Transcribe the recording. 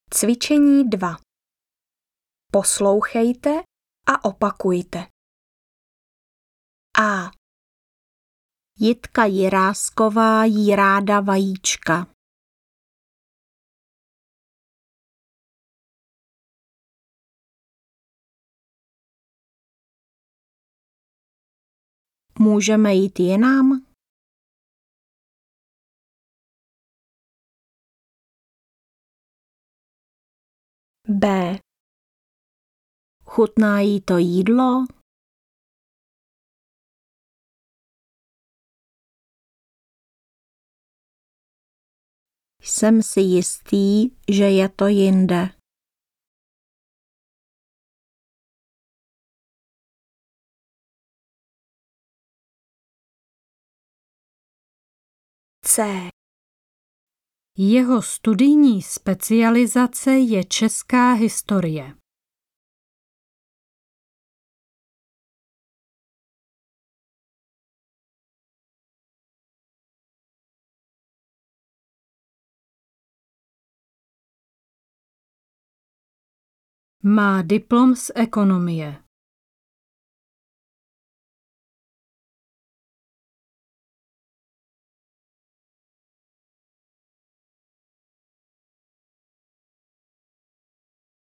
Cvičení 2. Poslouchejte a opakujte. A. Jitka Jirásková jí ráda vajíčka. Můžeme jít jinam? B. Chutná jí to jídlo? Jsem si jistý, že je to jinde. C. Jeho studijní specializace je česká historie. Má diplom z ekonomie.